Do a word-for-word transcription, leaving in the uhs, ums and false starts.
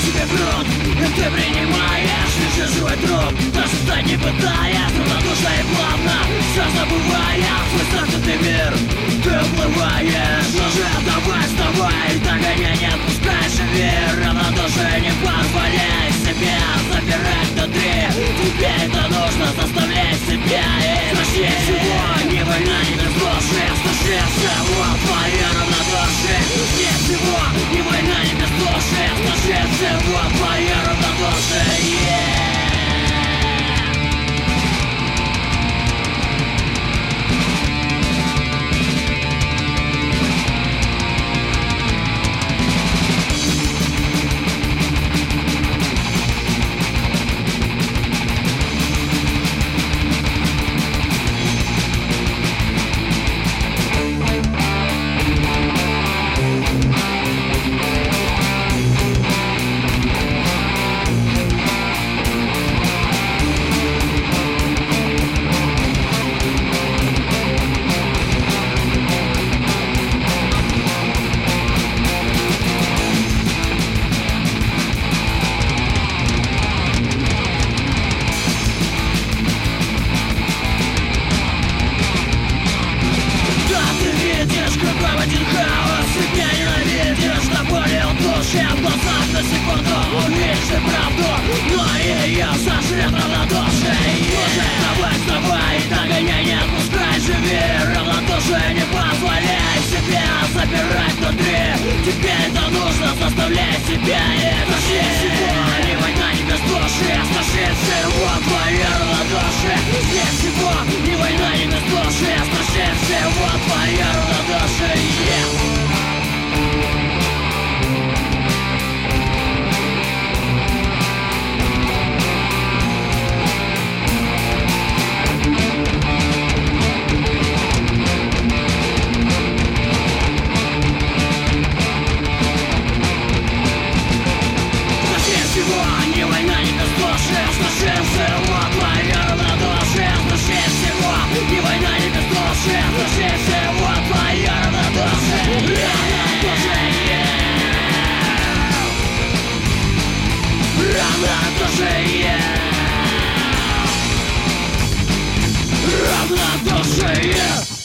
себе груд, и ты принимаешь лишь живой труп. Даже стать не пытаясь, равнодушно и плавно, все забывая свой замкнутый мир. Ты уплываешь, но же давай, вставай, догоняй, не отпускай, живи. Равнодушие не позволяй себе запирать внутри. Тебе это нужно, заставляй себя. И страшнее всего не война, не бездушие. Страшнее всего твое равнодушие. Страшнее всего не война, не бездушие. Страшнее всего твое равнодушие. В глазах на секунду увидишь и правду, но ее сожрет равнодушие. Давай, вставай, догоняй, не отпускай, живи. Равнодушие не позволяй себе запирать внутри. Тебе это нужно, заставляй себя. И страшнее всего не война, не бездушие. Страшнее всего твое равнодушие. Страшнее всего не война, не бездушие. Страшнее всего твое равнодушие. Не война, не бездушие, страшнее всего твое равнодушие. Страшнее всего не война, не бездушие. Страшнее всего твое равнодушие. Равнодушие. Равнодушие. Равнодушие.